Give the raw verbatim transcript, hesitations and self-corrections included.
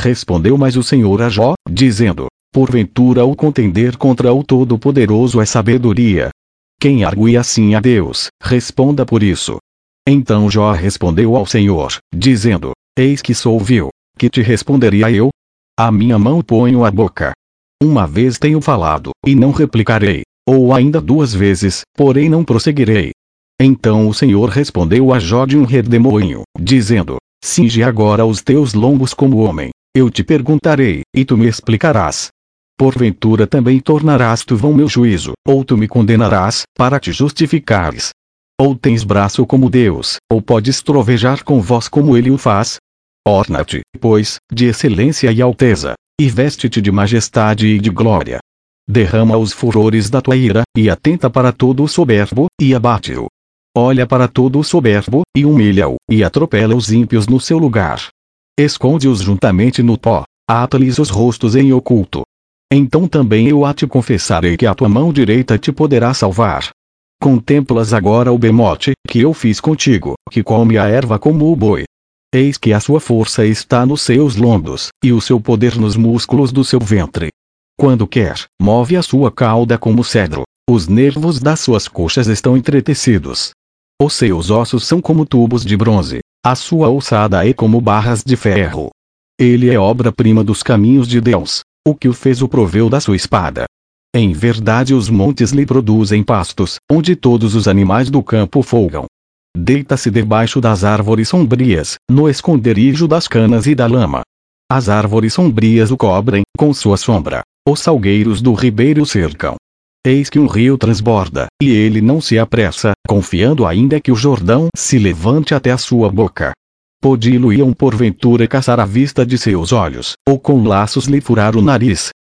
Respondeu mais o Senhor a Jó, dizendo: porventura o contender contra o Todo-Poderoso é sabedoria? Quem argue assim a Deus, responda por isso. Então Jó respondeu ao Senhor, dizendo: eis que sou vil, que te responderia eu? A minha mão ponho à boca. Uma vez tenho falado, e não replicarei, ou ainda duas vezes, porém não prosseguirei. Então o Senhor respondeu a Jó de um redemoinho, dizendo: cinge agora os teus lombos como homem, eu te perguntarei, e tu me explicarás. Porventura também tornarás tu vão meu juízo, ou tu me condenarás, para te justificares. Ou tens braço como Deus, ou podes trovejar com voz como ele o faz? Orna-te, pois, de excelência e alteza, e veste-te de majestade e de glória. Derrama os furores da tua ira, e atenta para todo o soberbo, e abate-o. Olha para todo o soberbo, e humilha-o, e atropela os ímpios no seu lugar. Esconde-os juntamente no pó, ata-lhes os rostos em oculto. Então também eu a te confessarei que a tua mão direita te poderá salvar. Contemplas agora o bemote, que eu fiz contigo, que come a erva como o boi. Eis que a sua força está nos seus lombos, e o seu poder nos músculos do seu ventre. Quando quer, move a sua cauda como cedro, os nervos das suas coxas estão entretecidos. Os seus ossos são como tubos de bronze, a sua ossada é como barras de ferro. Ele é obra-prima dos caminhos de Deus, o que o fez o proveu da sua espada. Em verdade os montes lhe produzem pastos, onde todos os animais do campo folgam. Deita-se debaixo das árvores sombrias, no esconderijo das canas e da lama. As árvores sombrias o cobrem, com sua sombra, os salgueiros do ribeiro o cercam. Eis que um rio transborda, e ele não se apressa, confiando ainda que o Jordão se levante até a sua boca. Podi-lo-iam porventura caçar à vista de seus olhos, ou com laços lhe furar o nariz,